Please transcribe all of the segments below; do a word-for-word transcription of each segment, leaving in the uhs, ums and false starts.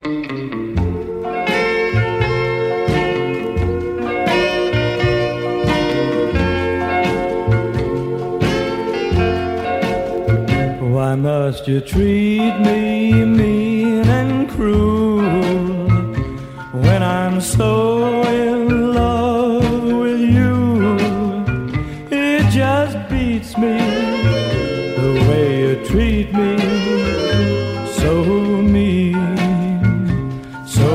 Why must you treat me mean and cruel when I'm so in love with you? It just beats me the way you treat me, so mean, so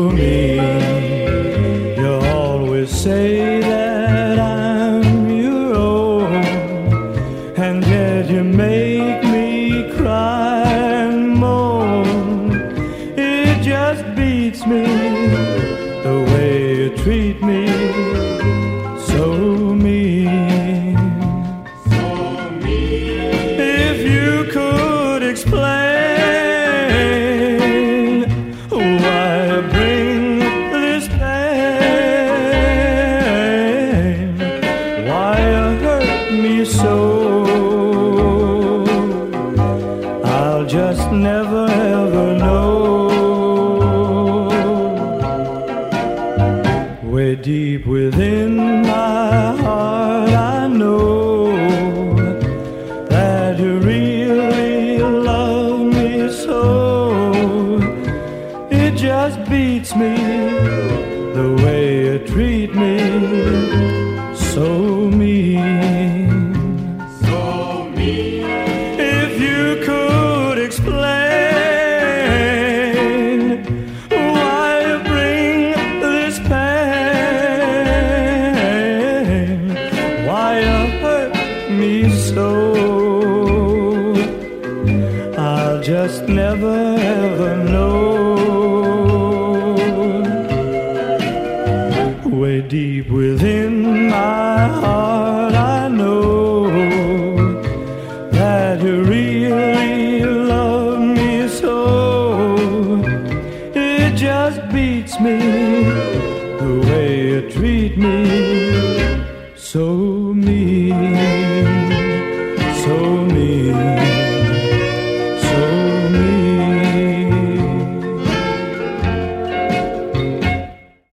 mean. You always say that I'm your own, and yet you make me cry and moan. It just beats me the way you treat me, so mean, so mean. If you could explain why I bring this pain, why you hurt me so, I'll just never ever know. Way deep within my heart I know that you really love me so. It just beats me the way you treat me, so mean, so mean. If you could explain why you bring this pain, why you hurt me so, I'll just never ever know. Way deep within my heart I know that you really love me so. It just beats me the way you treat me, so mean.